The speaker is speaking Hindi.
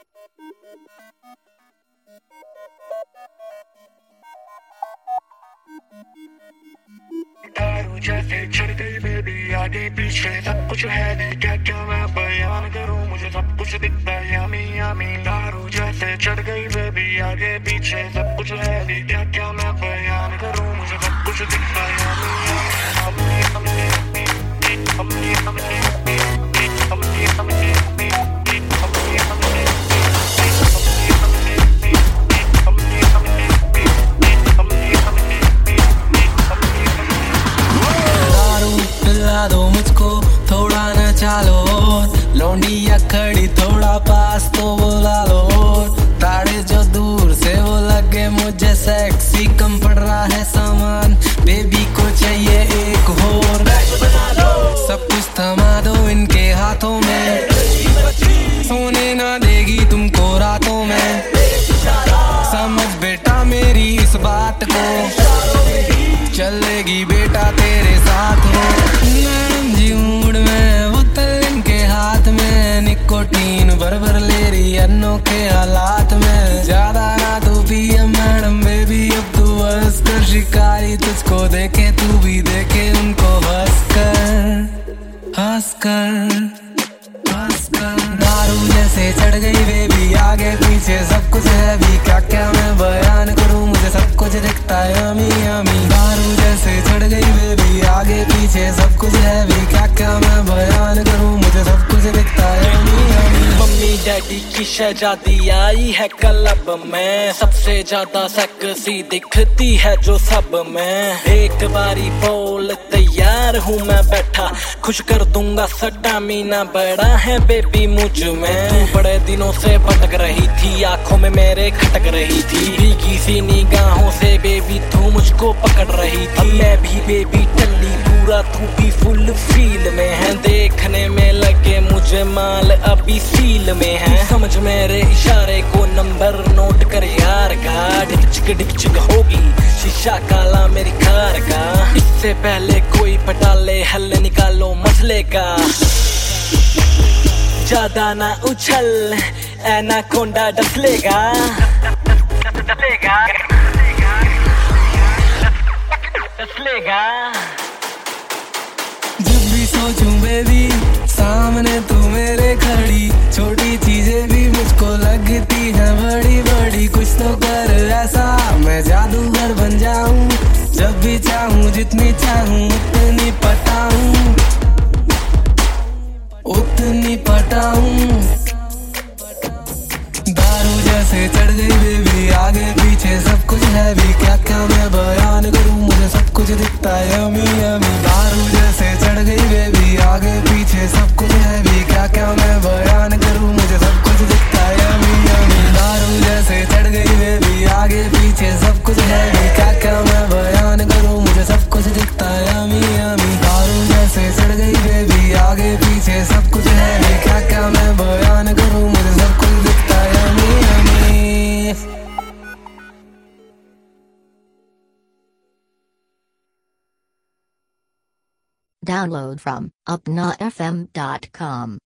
दारू जैसे चढ़ गई बेबी, आगे पीछे सब कुछ है नी, क्या क्या मैं बयान करूं, मुझे सब कुछ दिखता है यामी यामी। दारू जैसे चढ़ गई बेबी, आगे पीछे सब कुछ है नी, क्या क्या मैं बयान करूं, मुझे सब कुछ दिखता है यामी यामी। हमने हमने हमने हमने हमने हमने पिला दो मुझको थोड़ा न चालो, लौंडिया खड़ी थोड़ा पास तो बुला लो। ताड़े जो दूर से वो लगे मुझे सेक्सी, कम पड़ रहा है सामान, बेबी को चाहिए एक और। सब कुछ थमा दो इनके हाथों में, सोने ना देगी तुमको रातों में। समझ बेटा मेरी इस बात को, चलेगी बेटा तेरे साथ में। मैडम जी मूड में बोतल इनके हाथ में, निकोटीन भर भर ले रही अनोखे हालात में। ज्यादा ना तू पिए मैडम बेबी, अब तू हंस कर, शिकारी तुझको देखे तू भी देखे उनको हंस कर हंस कर हंस कर। दारू जैसे चढ़ गई बेबी, आगे पीछे सब कुछ है भी, क्या क्या मैं बयान करूं, मुझे सब कुछ दिखता है यमी यमी। दारू जैसे चढ़ गई बेबी, आगे पीछे सब कुछ है भी, क्या क्या मैं बयान करूं, मुझे सब कुछ दिखता है यमी यमी। मम्मी डैडी की शहजादी आई है क्लब में, सबसे ज्यादा सेक्सी दिखती है जो सब में। एक बारी बोल तैयार हूँ मैं बैठा, खुश कर दूंगा स्टैमिना बड़ा है बेबी मुझ में। तू बड़े दिनों से भटक रही थी, आंखों में मेरे खटक रही थी, भीगी सी निगाहों से बेबी तू मुझको पकड़ रही थी। मैं भी बेबी टल्ली पूरा, तू भी फुल फील में है, देखने में लगे मुझे माल अभी सील में है। समझ मेरे इशारे को, नंबर नोट कर यार का, डिक चिक होगी शीशा काला मेरी कार का। इससे पहले कोई पटाले हल निकालो मसले का, ज्यादा ना उछल एनाकोंडा डसलेगा डसलेगा। जब भी सोचूं बेबी सामने तू मेरे खड़ी, छोटी चीजें भी मुझको लगती है बड़ी बड़ी। कुछ तो कर ऐसा मैं जादूगर बन जाऊं, जब भी चाहूं जितनी चाहूं उतनी पटाऊं उतनी पटाऊं। दारू जैसे चढ़ गई बेबी, आगे पीछे सब कुछ है भी, क्या क्या मैं बयान करूं, मुझे सब कुछ दिखता है यमी यमी। दारू जैसे चढ़ गई बेबी, आगे पीछे सब कुछ है भी, क्या क्या मैं बयान करूं, मुझे सब कुछ दिखता है यमी यमी। दारू जैसे चढ़ गई बेबी, आगे पीछे सब कुछ है भी, क्या क्या मैं बयान करूं, मुझे सब कुछ दिखता है यमी यमी। दारू जैसे चढ़ गई बेबी, आगे पीछे सब कुछ है भी, क्या क्या मैं बयान करूं, मुझे सब कुछ दिखता है yummy yummy. Download from upnafm.com.